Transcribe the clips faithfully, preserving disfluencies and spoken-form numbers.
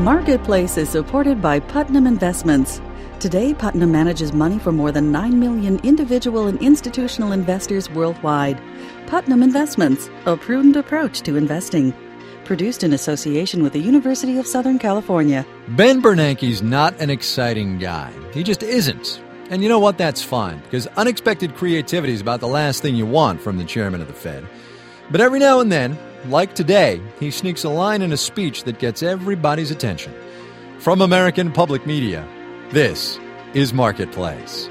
Marketplace is supported by Putnam Investments. Today, Putnam manages money for more than nine million individual and institutional investors worldwide. Putnam Investments, a prudent approach to investing. Produced in association with the University of Southern California. Ben Bernanke's not an exciting guy. He just isn't. And you know what? That's fine, because unexpected creativity is about the last thing you want from the chairman of the Fed. But every now and then, like today, he sneaks a line in a speech that gets everybody's attention. From American Public Media, this is Marketplace.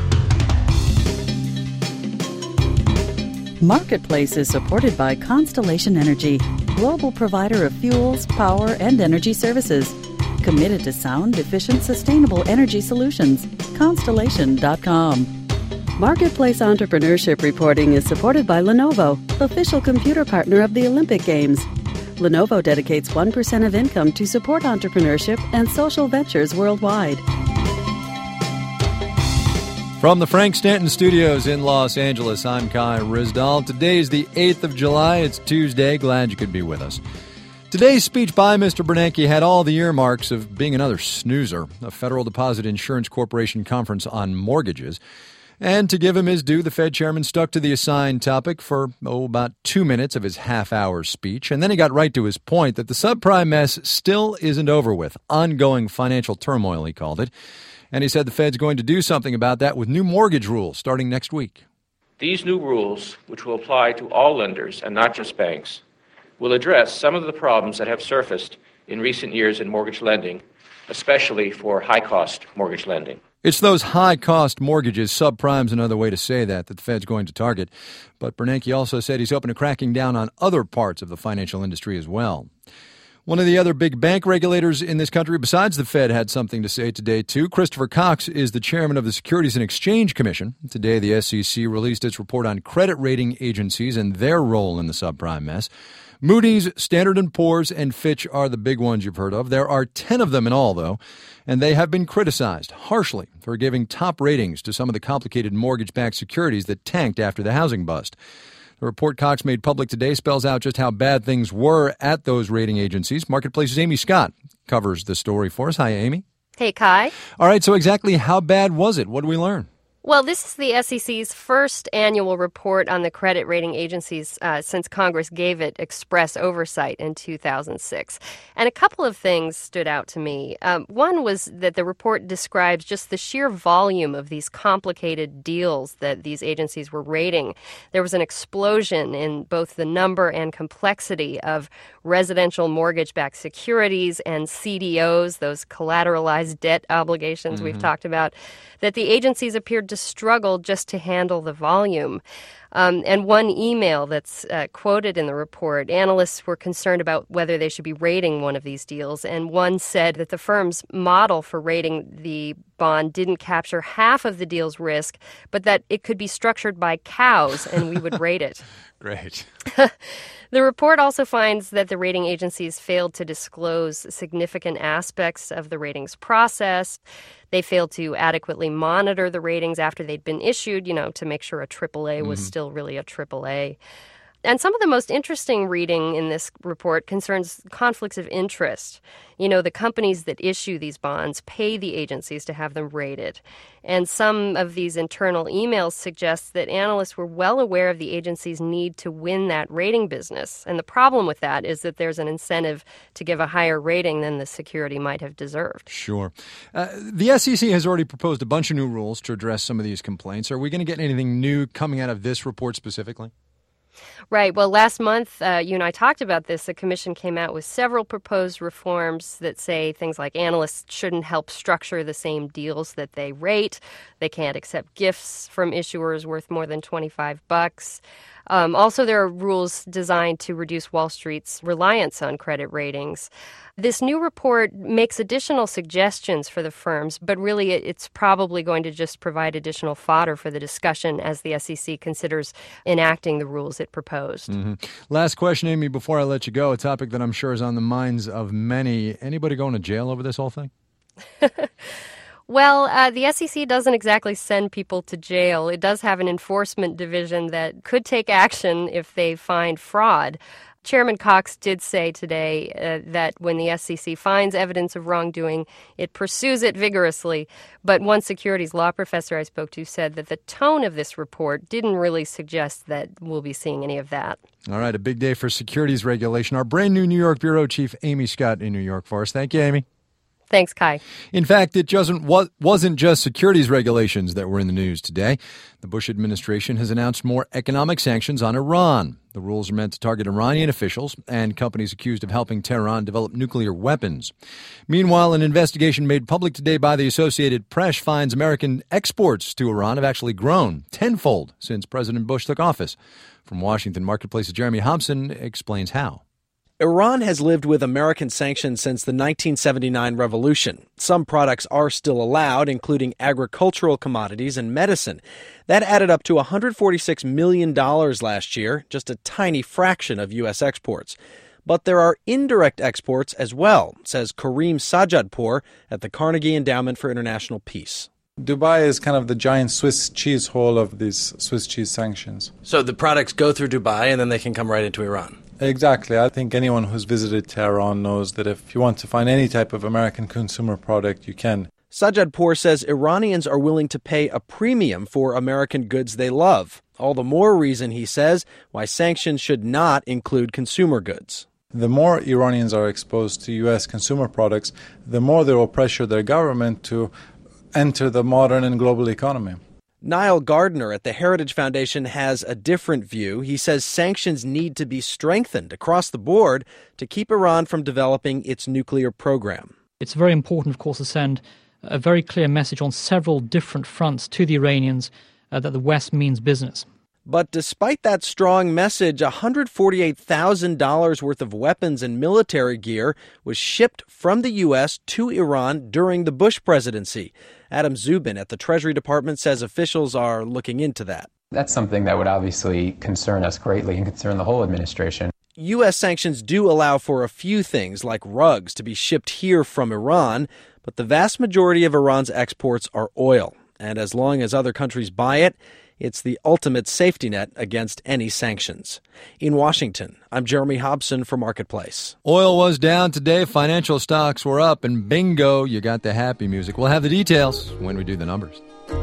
Marketplace is supported by Constellation Energy, global provider of fuels, power, and energy services. Committed to sound, efficient, sustainable energy solutions. Constellation dot com. Marketplace Entrepreneurship Reporting is supported by Lenovo, official computer partner of the Olympic Games. Lenovo dedicates one percent of income to support entrepreneurship and social ventures worldwide. From the Frank Stanton Studios in Los Angeles, I'm Kai Ryssdal. Today is the eighth of July. It's Tuesday. Glad you could be with us. Today's speech by Mister Bernanke had all the earmarks of being another snoozer, a Federal Deposit Insurance Corporation conference on mortgages. And to give him his due, the Fed chairman stuck to the assigned topic for, oh, about two minutes of his half-hour speech. And then he got right to his point that the subprime mess still isn't over with. Ongoing financial turmoil, he called it. And he said the Fed's going to do something about that with new mortgage rules starting next week. These new rules, which will apply to all lenders and not just banks, will address some of the problems that have surfaced in recent years in mortgage lending, especially for high-cost mortgage lending. It's those high-cost mortgages, subprime's another way to say that, that the Fed's going to target. But Bernanke also said he's open to cracking down on other parts of the financial industry as well. One of the other big bank regulators in this country, besides the Fed, had something to say today, too. Christopher Cox is the chairman of the Securities and Exchange Commission. Today, the S E C released its report on credit rating agencies and their role in the subprime mess. Moody's, Standard and Poor's, and Fitch are the big ones you've heard of. There are ten of them in all, though, and they have been criticized harshly for giving top ratings to some of the complicated mortgage-backed securities that tanked after the housing bust. The report Cox made public today spells out just how bad things were at those rating agencies. Marketplace's Amy Scott covers the story for us. Hi, Amy. Hey, Kai. All right, so exactly how bad was it? What did we learn? Well, this is the S E C's first annual report on the credit rating agencies uh, since Congress gave it express oversight in two thousand six. And a couple of things stood out to me. Um, one was that the report describes just the sheer volume of these complicated deals that these agencies were rating. There was an explosion in both the number and complexity of residential mortgage-backed securities and C D Os, those collateralized debt obligations mm-hmm. we've talked about, that the agencies appeared to struggle just to handle the volume. Um, and one email that's uh, quoted in the report, analysts were concerned about whether they should be rating one of these deals. And one said that the firm's model for rating the bond didn't capture half of the deal's risk, but that it could be structured by cows and we would rate it. Great. The report also finds that the rating agencies failed to disclose significant aspects of the ratings process. They failed to adequately monitor the ratings after they'd been issued, you know, to make sure a triple A was mm-hmm. still really a triple A. And some of the most interesting reading in this report concerns conflicts of interest. You know, the companies that issue these bonds pay the agencies to have them rated. And some of these internal emails suggest that analysts were well aware of the agency's need to win that rating business. And the problem with that is that there's an incentive to give a higher rating than the security might have deserved. Sure. Uh, the S E C has already proposed a bunch of new rules to address some of these complaints. Are we going to get anything new coming out of this report specifically? Right. Well, last month, uh, you and I talked about this. The commission came out with several proposed reforms that say things like analysts shouldn't help structure the same deals that they rate. They can't accept gifts from issuers worth more than twenty-five bucks. Um, also, there are rules designed to reduce Wall Street's reliance on credit ratings. This new report makes additional suggestions for the firms, but really it's probably going to just provide additional fodder for the discussion as the S E C considers enacting the rules it proposed. Mm-hmm. Last question, Amy, before I let you go, a topic that I'm sure is on the minds of many. Anybody going to jail over this whole thing? Well, uh, the S E C doesn't exactly send people to jail. It does have an enforcement division that could take action if they find fraud. Chairman Cox did say today uh, that when the S E C finds evidence of wrongdoing, it pursues it vigorously. But one securities law professor I spoke to said that the tone of this report didn't really suggest that we'll be seeing any of that. All right, a big day for securities regulation. Our brand new New York Bureau Chief, Amy Scott, in New York for us. Thank you, Amy. Thanks, Kai. In fact, it wasn't just securities regulations that were in the news today. The Bush administration has announced more economic sanctions on Iran. The rules are meant to target Iranian officials and companies accused of helping Tehran develop nuclear weapons. Meanwhile, an investigation made public today by the Associated Press finds American exports to Iran have actually grown tenfold since President Bush took office. From Washington, Marketplace's Jeremy Hobson explains how. Iran has lived with American sanctions since the nineteen seventy-nine revolution. Some products are still allowed, including agricultural commodities and medicine. That added up to one hundred forty-six million dollars last year, just a tiny fraction of U S exports. But there are indirect exports as well, says Kareem Sajadpour at the Carnegie Endowment for International Peace. Dubai is kind of the giant Swiss cheese hole of these Swiss cheese sanctions. So the products go through Dubai and then they can come right into Iran? Exactly. I think anyone who's visited Tehran knows that if you want to find any type of American consumer product, you can. Sajadpour says Iranians are willing to pay a premium for American goods they love. All the more reason, he says, why sanctions should not include consumer goods. The more Iranians are exposed to U S consumer products, the more they will pressure their government to enter the modern and global economy. Niall Gardner at the Heritage Foundation has a different view. He says sanctions need to be strengthened across the board to keep Iran from developing its nuclear program. It's very important, of course, to send a very clear message on several different fronts to the Iranians uh, that the West means business. But despite that strong message, one hundred forty-eight thousand dollars worth of weapons and military gear was shipped from the U S to Iran during the Bush presidency. Adam Zubin at the Treasury Department says officials are looking into that. That's something that would obviously concern us greatly and concern the whole administration. U S sanctions do allow for a few things like rugs to be shipped here from Iran, but the vast majority of Iran's exports are oil. And as long as other countries buy it, it's the ultimate safety net against any sanctions. In Washington, I'm Jeremy Hobson for Marketplace. Oil was down today, financial stocks were up, and bingo, you got the happy music. We'll have the details when we do the numbers.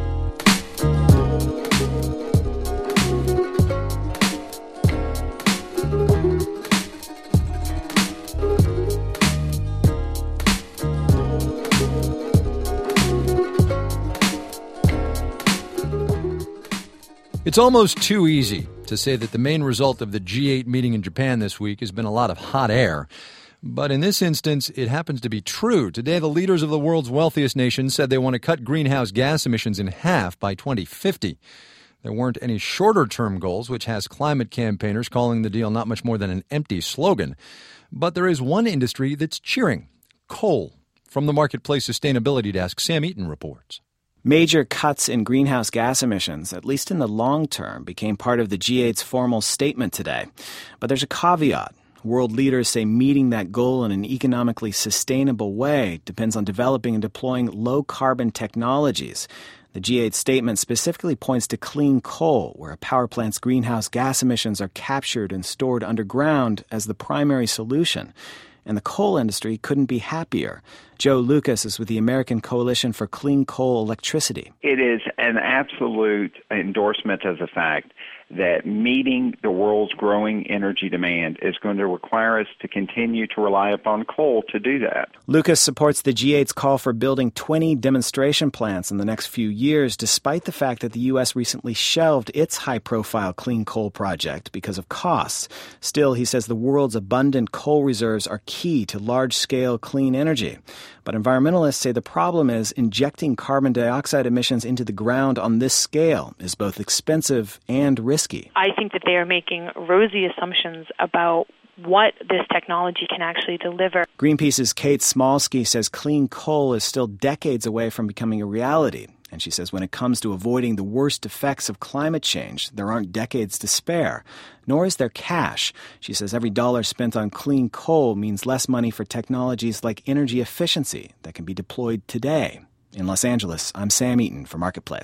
It's almost too easy to say that the main result of the G eight meeting in Japan this week has been a lot of hot air. But in this instance, it happens to be true. Today, the leaders of the world's wealthiest nations said they want to cut greenhouse gas emissions in half by twenty fifty. There weren't any shorter-term goals, which has climate campaigners calling the deal not much more than an empty slogan. But there is one industry that's cheering: coal. From the Marketplace Sustainability Desk, Sam Eaton reports. Major cuts in greenhouse gas emissions, at least in the long term, became part of the G eight's formal statement today. But there's a caveat. World leaders say meeting that goal in an economically sustainable way depends on developing and deploying low-carbon technologies. The G eight statement specifically points to clean coal, where a power plant's greenhouse gas emissions are captured and stored underground, as the primary solution. And the coal industry couldn't be happier. Joe Lucas is with the American Coalition for Clean Coal Electricity. It is an absolute endorsement of the fact that meeting the world's growing energy demand is going to require us to continue to rely upon coal to do that. Lucas supports the G eight's call for building twenty demonstration plants in the next few years, despite the fact that the U S recently shelved its high-profile clean coal project because of costs. Still, he says the world's abundant coal reserves are key to large-scale clean energy. But environmentalists say the problem is injecting carbon dioxide emissions into the ground on this scale is both expensive and risky. I think that they are making rosy assumptions about what this technology can actually deliver. Greenpeace's Kate Smolsky says clean coal is still decades away from becoming a reality. And she says when it comes to avoiding the worst effects of climate change, there aren't decades to spare. Nor is there cash. She says every dollar spent on clean coal means less money for technologies like energy efficiency that can be deployed today. In Los Angeles, I'm Sam Eaton for Marketplace.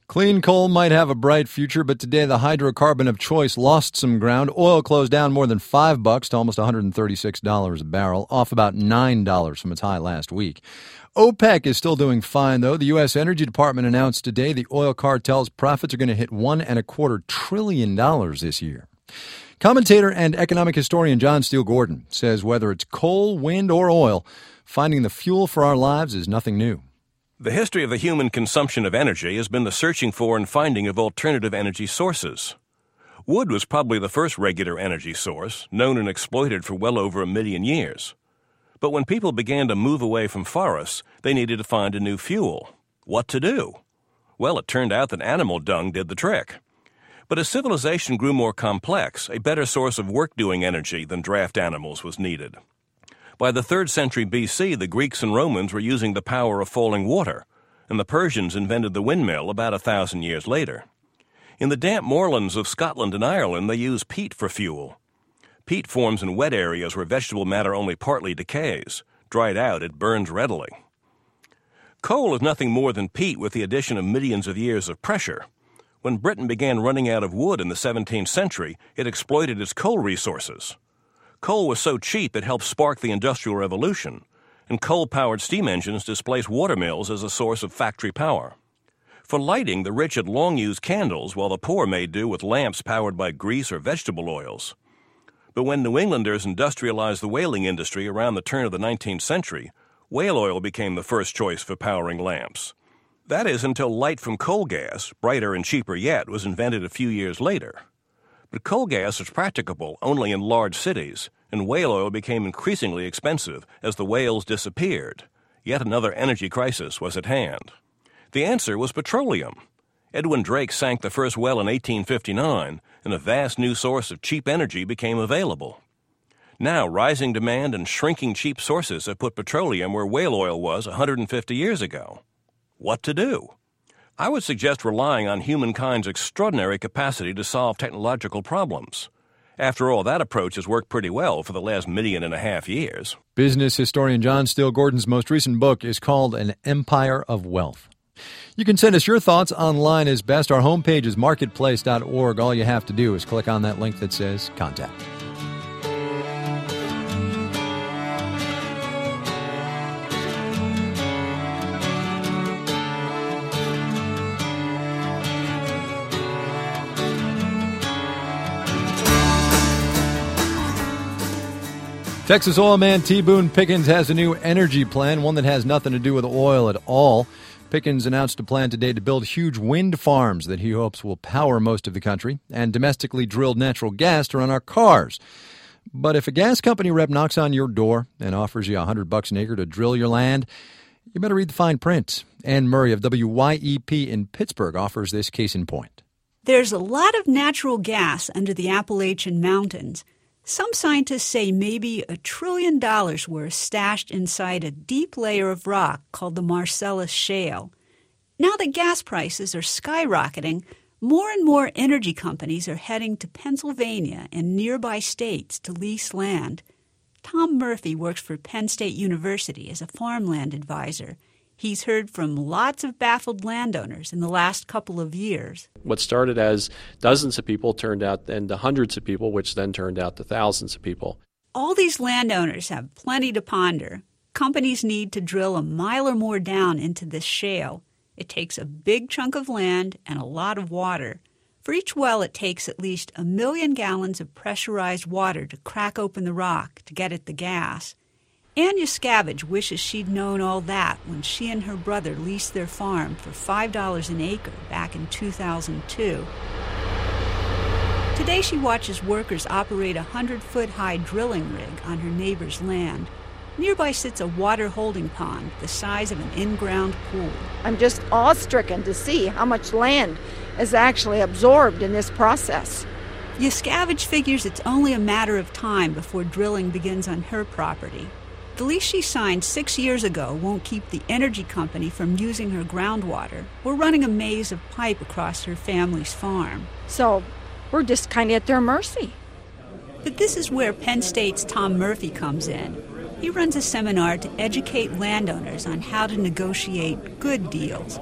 Clean coal might have a bright future, but today the hydrocarbon of choice lost some ground. Oil closed down more than five bucks to almost one hundred thirty-six dollars a barrel, off about nine dollars from its high last week. OPEC is still doing fine, though. The U S Energy Department announced today the oil cartel's profits are going to hit one and a quarter trillion dollars this year. Commentator and economic historian John Steele Gordon says whether it's coal, wind, or oil, finding the fuel for our lives is nothing new. The history of the human consumption of energy has been the searching for and finding of alternative energy sources. Wood was probably the first regular energy source, known and exploited for well over a million years. But when people began to move away from forests, they needed to find a new fuel. What to do? Well, it turned out that animal dung did the trick. But as civilization grew more complex, a better source of work-doing energy than draft animals was needed. By the third century B C, the Greeks and Romans were using the power of falling water, and the Persians invented the windmill about a thousand years later. In the damp moorlands of Scotland and Ireland, they use peat for fuel. Peat forms in wet areas where vegetable matter only partly decays. Dried out, it burns readily. Coal is nothing more than peat with the addition of millions of years of pressure. When Britain began running out of wood in the seventeenth century, it exploited its coal resources. Coal was so cheap it helped spark the Industrial Revolution, and coal-powered steam engines displaced watermills as a source of factory power. For lighting, the rich had long used candles, while the poor made do with lamps powered by grease or vegetable oils. But when New Englanders industrialized the whaling industry around the turn of the nineteenth century, whale oil became the first choice for powering lamps. That is until light from coal gas, brighter and cheaper yet, was invented a few years later. But coal gas was practicable only in large cities, and whale oil became increasingly expensive as the whales disappeared. Yet another energy crisis was at hand. The answer was petroleum. Edwin Drake sank the first well in eighteen fifty-nine, and a vast new source of cheap energy became available. Now, rising demand and shrinking cheap sources have put petroleum where whale oil was one hundred fifty years ago. What to do? I would suggest relying on humankind's extraordinary capacity to solve technological problems. After all, that approach has worked pretty well for the last million and a half years. Business historian John Steele Gordon's most recent book is called An Empire of Wealth. You can send us your thoughts online as best. Our homepage is marketplace dot org. All you have to do is click on that link that says Contact. Texas oil man T. Boone Pickens has a new energy plan, one that has nothing to do with oil at all. Pickens announced a plan today to build huge wind farms that he hopes will power most of the country and domestically drilled natural gas to run our cars. But if a gas company rep knocks on your door and offers you a hundred bucks an acre to drill your land, you better read the fine print. Ann Murray of W Y E P in Pittsburgh offers this case in point. There's a lot of natural gas under the Appalachian Mountains. Some scientists say maybe a trillion dollars worth stashed inside a deep layer of rock called the Marcellus Shale. Now that gas prices are skyrocketing, more and more energy companies are heading to Pennsylvania and nearby states to lease land. Tom Murphy works for Penn State University as a farmland advisor. He's heard from lots of baffled landowners in the last couple of years. What started as dozens of people turned out into hundreds of people, which then turned out to thousands of people. All these landowners have plenty to ponder. Companies need to drill a mile or more down into this shale. It takes a big chunk of land and a lot of water. For each well, it takes at least a million gallons of pressurized water to crack open the rock to get at the gas. Ann Yuskavage wishes she'd known all that when she and her brother leased their farm for five dollars an acre back in two thousand two. Today she watches workers operate a hundred-foot-high drilling rig on her neighbor's land. Nearby sits a water holding pond the size of an in-ground pool. I'm just awe-stricken to see how much land is actually absorbed in this process. Yuskavage figures it's only a matter of time before drilling begins on her property. The lease she signed six years ago won't keep the energy company from using her groundwater or running a maze of pipe across her family's farm. So we're just kind of at their mercy. But this is where Penn State's Tom Murphy comes in. He runs a seminar to educate landowners on how to negotiate good deals.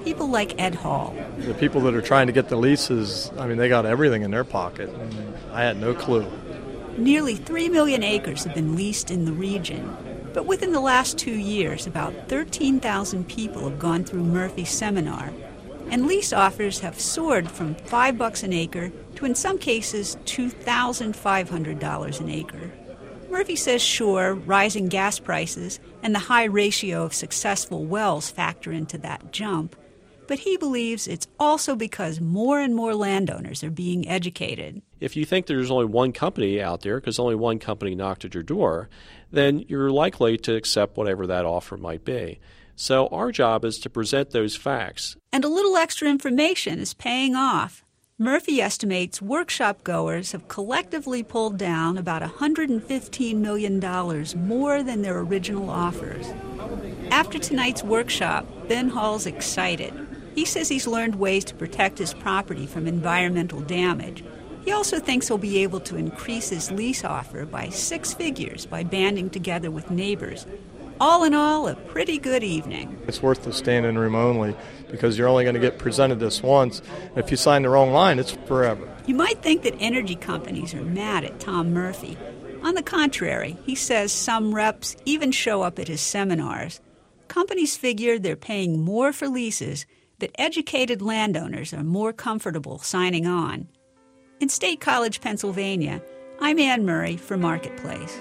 people like Ed Hall. The people that are trying to get the leases, I mean, they got everything in their pocket. I had no clue. Nearly three million acres have been leased in the region. But within the last two years, about thirteen thousand people have gone through Murphy's seminar. And lease offers have soared from five bucks an acre to, in some cases, two thousand five hundred dollars an acre. Murphy says, sure, rising gas prices and the high ratio of successful wells factor into that jump. But he believes it's also because more and more landowners are being educated. If you think there's only one company out there, because only one company knocked at your door, then you're likely to accept whatever that offer might be. So our job is to present those facts. And a little extra information is paying off. Murphy estimates workshop goers have collectively pulled down about one hundred fifteen million dollars more than their original offers. After tonight's workshop, Ben Hall's excited. He says he's learned ways to protect his property from environmental damage. He also thinks he'll be able to increase his lease offer by six figures by banding together with neighbors. All in all, a pretty good evening. It's worth the stand-in room only because you're only going to get presented this once. If you sign the wrong line, it's forever. You might think that energy companies are mad at Tom Murphy. On the contrary, he says some reps even show up at his seminars. Companies figure they're paying more for leases, but educated landowners are more comfortable signing on. In State College, Pennsylvania, I'm Ann Murray for Marketplace.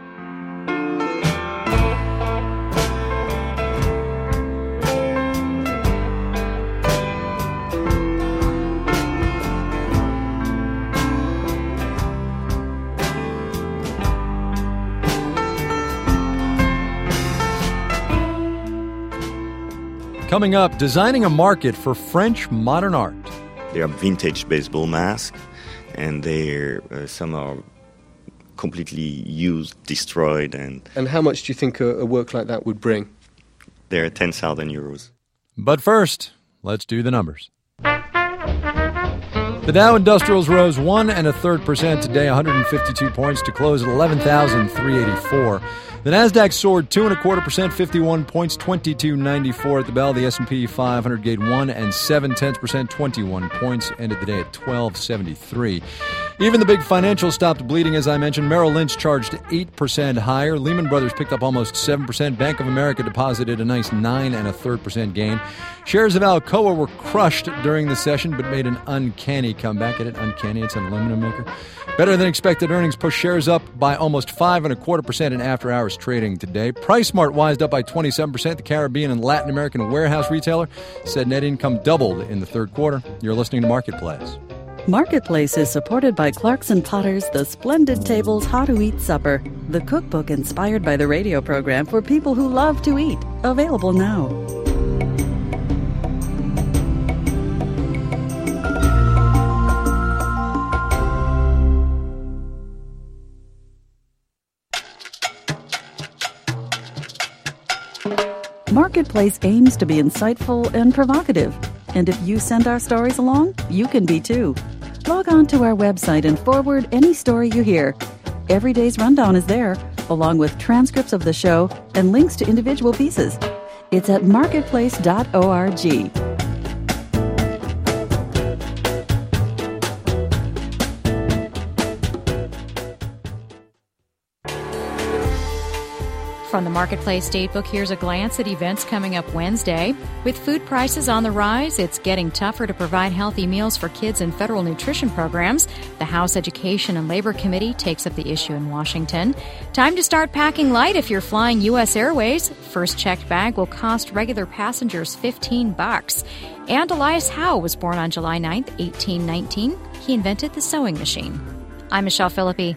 Coming up, designing a market for French modern art. They are vintage baseball masks, and they're uh, some are completely used, destroyed, and. And how much do you think a, a work like that would bring? They're ten thousand euros. But first, let's do the numbers. The Dow Industrials rose one and a third percent today, one hundred fifty-two points to close at eleven thousand three hundred eighty-four. The Nasdaq soared two and a quarter percent, fifty-one points, twenty-two ninety-four at the bell. The S and P five hundred gained one and seven tenths percent, twenty-one points, ended the day at twelve seventy-three. Even the big financials stopped bleeding, as I mentioned. Merrill Lynch charged eight percent higher. Lehman Brothers picked up almost seven percent. Bank of America deposited a nice nine and a third percent gain. Shares of Alcoa were crushed during the session, but made an uncanny comeback. Get it? Uncanny. It's an aluminum maker. Better than expected earnings pushed shares up by almost five and a quarter percent in after-hours trading today. PriceSmart wised up by twenty-seven percent. The Caribbean and Latin American warehouse retailer said net income doubled in the third quarter. You're listening to Marketplace. Marketplace is supported by Clarkson Potter's The Splendid Tables How to Eat Supper, the cookbook inspired by the radio program for people who love to eat. Available now. Marketplace aims to be insightful and provocative. And if you send our stories along, you can be too. Log on to our website and forward any story you hear. Every day's rundown is there, along with transcripts of the show and links to individual pieces. It's at marketplace dot org. From the Marketplace Datebook, here's a glance at events coming up Wednesday. With food prices on the rise, it's getting tougher to provide healthy meals for kids in federal nutrition programs. The House Education and Labor Committee takes up the issue in Washington. Time to start packing light if you're flying U S Airways. First checked bag will cost regular passengers fifteen bucks. And Elias Howe was born on July ninth, eighteen nineteen. He invented the sewing machine. I'm Michelle Philippi.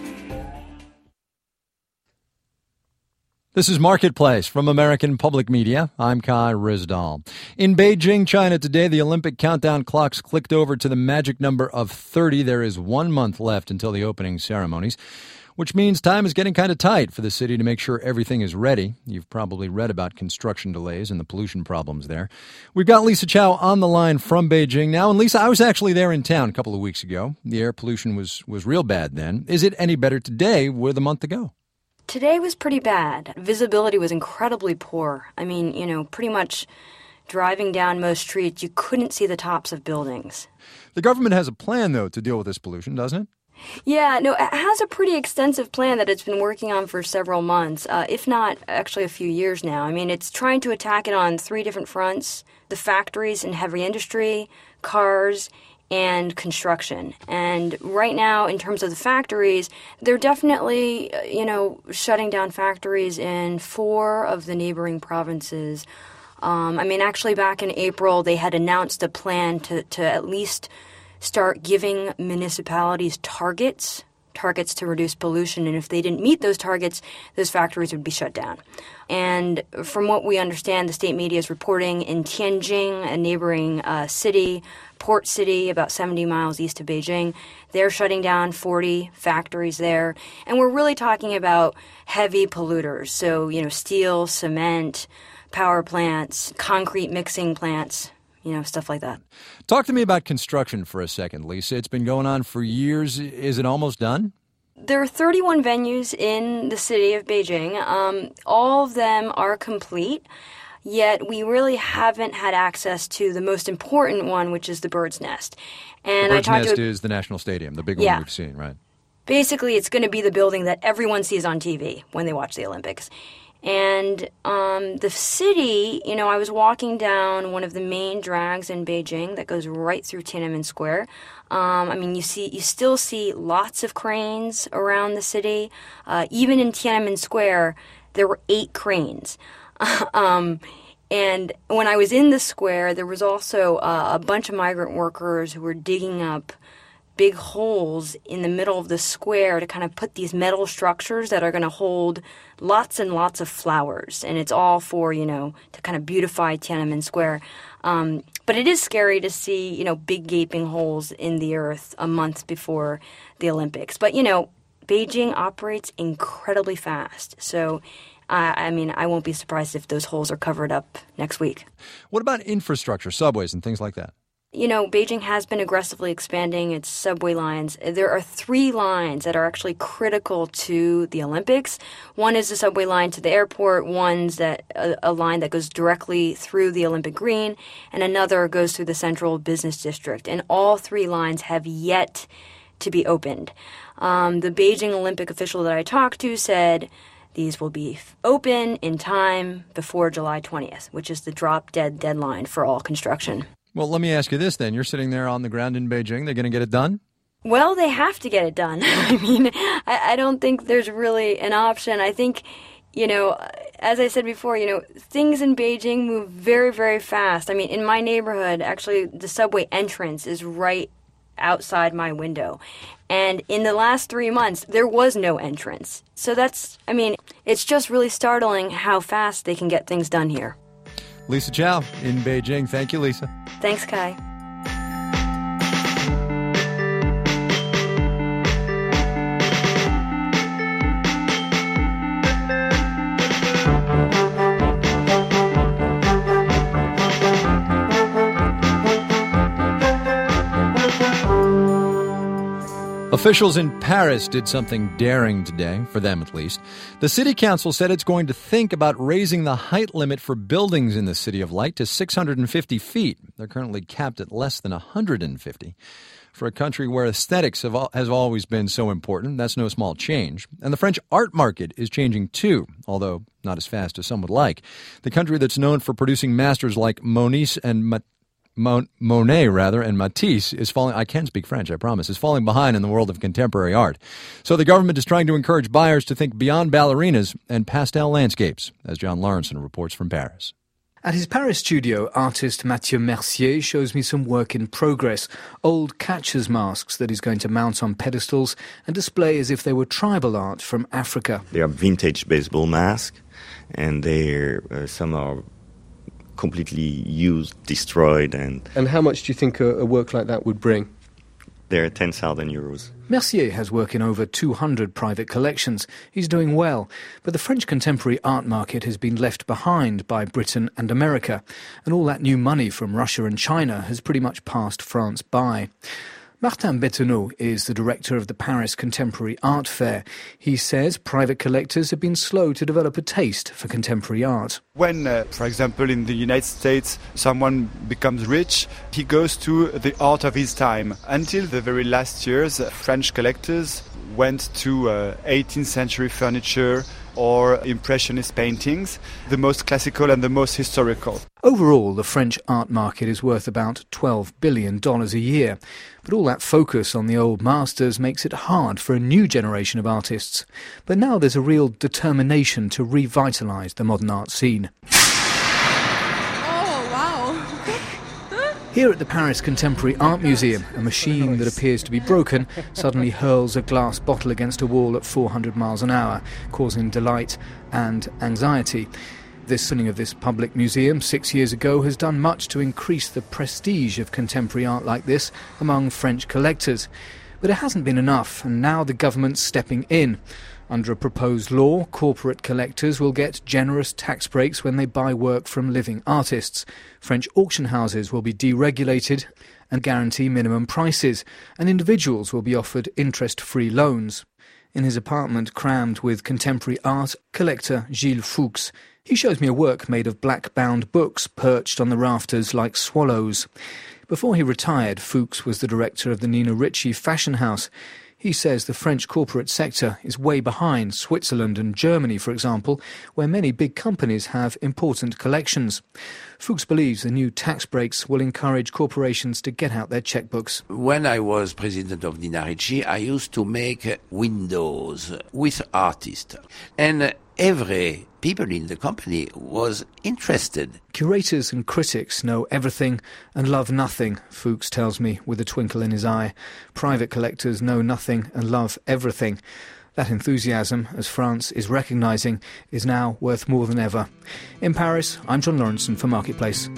This is Marketplace from American Public Media. I'm Kai Rizdal. In Beijing, China today, the Olympic countdown clocks clicked over to the magic number of thirty. There is one month left until the opening ceremonies, which means time is getting kind of tight for the city to make sure everything is ready. You've probably read about construction delays and the pollution problems there. We've got Lisa Chow on the line from Beijing now. And Lisa, I was actually there in town a couple of weeks ago. The air pollution was, was real bad then. Is it any better today with a month to go? Today was pretty bad. Visibility was incredibly poor. I mean, you know, pretty much driving down most streets, you couldn't see the tops of buildings. The government has a plan, though, to deal with this pollution, doesn't it? Yeah, no, it has a pretty extensive plan that it's been working on for several months, uh, if not actually a few years now. I mean, it's trying to attack it on three different fronts: the factories and heavy industry, cars, and construction. And right now, in terms of the factories, they're definitely, you know, shutting down factories in four of the neighboring provinces. Um, I mean, actually, back in April, they had announced a plan to, to at least start giving municipalities targets, targets to reduce pollution. And if they didn't meet those targets, those factories would be shut down. And from what we understand, the state media is reporting in Tianjin, a neighboring uh, city, port city about seventy miles east of Beijing, they're shutting down forty factories there. And we're really talking about heavy polluters. So, you know, steel, cement, power plants, concrete mixing plants, you know, stuff like that. Talk to me about construction for a second, Lisa. It's been going on for years. Is it almost done? There are thirty-one venues in the city of Beijing. Um, all of them are complete, yet we really haven't had access to the most important one, which is the Bird's Nest. And the Bird's I talked Nest to, is the National Stadium, the big yeah. one we've seen, right? Basically, it's going to be the building that everyone sees on T V when they watch the Olympics. And um, the city, you know, I was walking down one of the main drags in Beijing that goes right through Tiananmen Square. Um, I mean, you see, you still see lots of cranes around the city. Uh, even in Tiananmen Square, there were eight cranes. um, and when I was in the square, there was also uh, a bunch of migrant workers who were digging up big holes in the middle of the square to kind of put these metal structures that are going to hold lots and lots of flowers. And it's all for, you know, to kind of beautify Tiananmen Square. Um, but it is scary to see, you know, big gaping holes in the earth a month before the Olympics. But, you know, Beijing operates incredibly fast. So, uh, I mean, I won't be surprised if those holes are covered up next week. What about infrastructure, subways and things like that? You know, Beijing has been aggressively expanding its subway lines. There are three lines that are actually critical to the Olympics. One is the subway line to the airport, one's that a, a line that goes directly through the Olympic Green, and another goes through the Central Business District. And all three lines have yet to be opened. Um, the Beijing Olympic official that I talked to said these will be open in time before July twentieth, which is the drop-dead deadline for all construction. Well, let me ask you this then. You're sitting there on the ground in Beijing. They're going to get it done? Well, they have to get it done. I mean, I, I don't think there's really an option. I think, you know, as I said before, you know, things in Beijing move very, very fast. I mean, in my neighborhood, actually, the subway entrance is right outside my window. And in the last three months, there was no entrance. So that's, I mean, it's just really startling how fast they can get things done here. Lisa Chow in Beijing. Thank you, Lisa. Thanks, Kai. Officials in Paris did something daring today, for them at least. The city council said it's going to think about raising the height limit for buildings in the City of Light to six hundred fifty feet. They're currently capped at less than one hundred fifty. For a country where aesthetics have, has always been so important, that's no small change. And the French art market is changing too, although not as fast as some would like. The country that's known for producing masters like Monet and Mat- Mon- Monet, rather, and Matisse is falling, I can speak French, I promise, is falling behind in the world of contemporary art. So the government is trying to encourage buyers to think beyond ballerinas and pastel landscapes, as John Lawrenson reports from Paris. At his Paris studio, artist Mathieu Mercier shows me some work in progress, old catcher's masks that he's going to mount on pedestals and display as if they were tribal art from Africa. They are vintage baseball masks, and they're, uh, some are completely used, destroyed. And and how much do you think a, a work like that would bring? They're ten thousand euros. Mercier has work in over two hundred private collections. He's doing well, but the French contemporary art market has been left behind by Britain and America, and all that new money from Russia and China has pretty much passed France by. Martin Bettenot is the director of the Paris Contemporary Art Fair. He says private collectors have been slow to develop a taste for contemporary art. When, uh, for example, in the United States, someone becomes rich, he goes to the art of his time. Until the very last years, uh, French collectors went to uh, eighteenth century furniture or Impressionist paintings, the most classical and the most historical. Overall, the French art market is worth about twelve billion dollars a year. But all that focus on the old masters makes it hard for a new generation of artists. But now there's a real determination to revitalise the modern art scene. Oh, wow. Here at the Paris Contemporary Art Museum, a machine that appears to be broken suddenly hurls a glass bottle against a wall at four hundred miles an hour, causing delight and anxiety. This opening of this public museum six years ago has done much to increase the prestige of contemporary art like this among French collectors. But it hasn't been enough, and now the government's stepping in. Under a proposed law, corporate collectors will get generous tax breaks when they buy work from living artists. French auction houses will be deregulated and guarantee minimum prices, and individuals will be offered interest-free loans. In his apartment crammed with contemporary art, collector Gilles Fuchs. He shows me a work made of black-bound books perched on the rafters like swallows. Before he retired, Fuchs was the director of the Nina Ricci fashion house. He says the French corporate sector is way behind Switzerland and Germany, for example, where many big companies have important collections. Fuchs believes the new tax breaks will encourage corporations to get out their checkbooks. When I was president of Nina Ricci, I used to make windows with artists. And every people in the company was interested. Curators and critics know everything and love nothing, Fuchs tells me with a twinkle in his eye. Private collectors know nothing and love everything. That enthusiasm, as France is recognising, is now worth more than ever. In Paris, I'm John Lawrenson for Marketplace.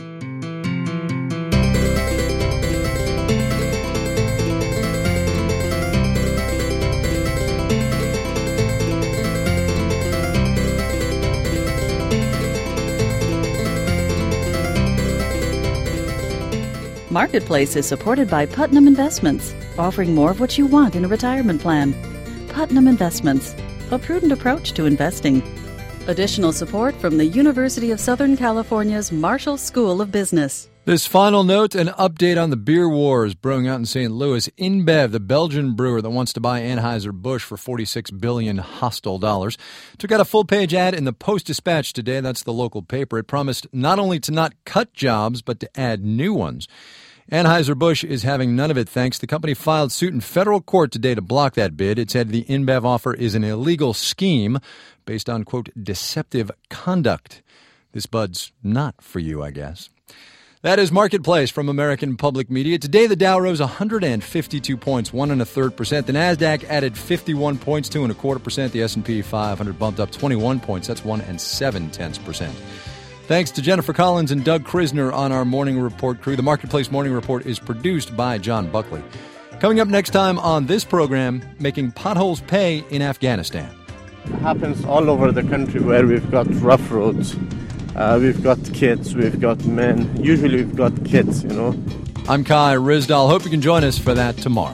Marketplace is supported by Putnam Investments, offering more of what you want in a retirement plan. Putnam Investments, a prudent approach to investing. Additional support from the University of Southern California's Marshall School of Business. This final note, an update on the beer wars brewing out in Saint Louis. InBev, the Belgian brewer that wants to buy Anheuser-Busch for forty-six billion hostile dollars, took out a full-page ad in the Post-Dispatch today. That's the local paper. It promised not only to not cut jobs, but to add new ones. Anheuser-Busch is having none of it, thanks. The company filed suit in federal court today to block that bid. It said the InBev offer is an illegal scheme based on, quote, deceptive conduct. This bud's not for you, I guess. That is Marketplace from American Public Media. Today, the Dow rose one hundred fifty-two points, one and a third percent. The Nasdaq added fifty-one points, two and a quarter percent. The S and P five hundred bumped up twenty-one points. That's one and seven tenths percent. Thanks to Jennifer Collins and Doug Krisner on our Morning Report crew. The Marketplace Morning Report is produced by John Buckley. Coming up next time on this program, making potholes pay in Afghanistan. It happens all over the country where we've got rough roads. Uh, we've got kids, we've got men. Usually we've got kids, you know. I'm Kai Rizdal. Hope you can join us for that tomorrow.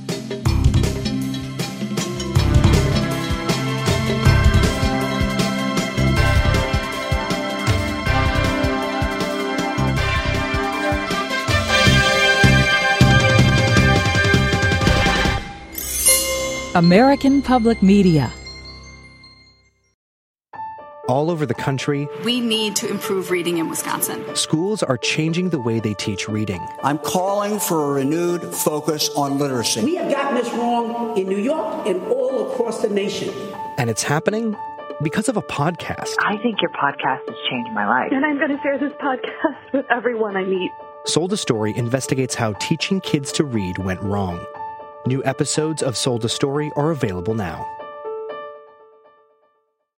American Public Media. All over the country, we need to improve reading in Wisconsin. Schools are changing the way they teach reading. I'm calling for a renewed focus on literacy. We have gotten this wrong in New York and all across the nation. And it's happening because of a podcast. I think your podcast has changed my life. And I'm going to share this podcast with everyone I meet. Sold a Story investigates how teaching kids to read went wrong. New episodes of Sold a Story are available now.